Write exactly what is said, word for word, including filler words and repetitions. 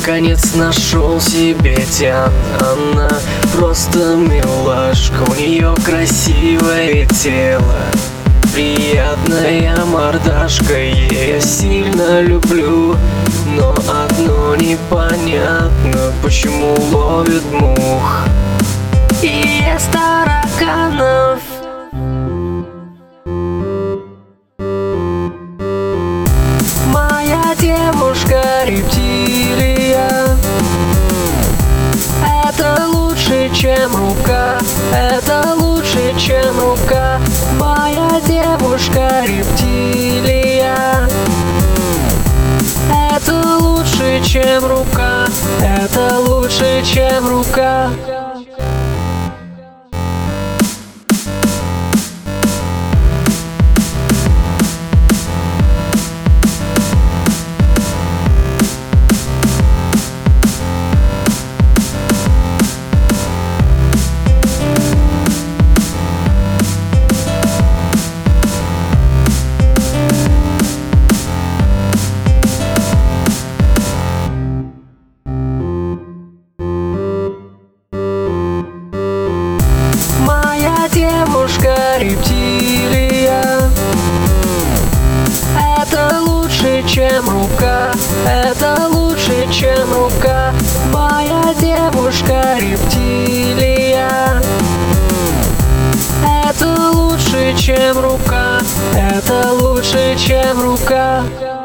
наконец нашел себе тян. Она просто милашка, у нее красивое тело, приятная мордашка. Ей я сильно люблю, но одно непонятно: почему ловит мух и ест тараканов. Моя девушка рептилия, это лучше, чем рука, это лучше, чем рука. Моя девушка рептилия, это лучше, чем рука, это лучше, чем рука. Девушка рептилия, это лучше, чем рука, это лучше, чем рука. Моя девушка рептилия, это лучше, чем рука, это лучше, чем рука.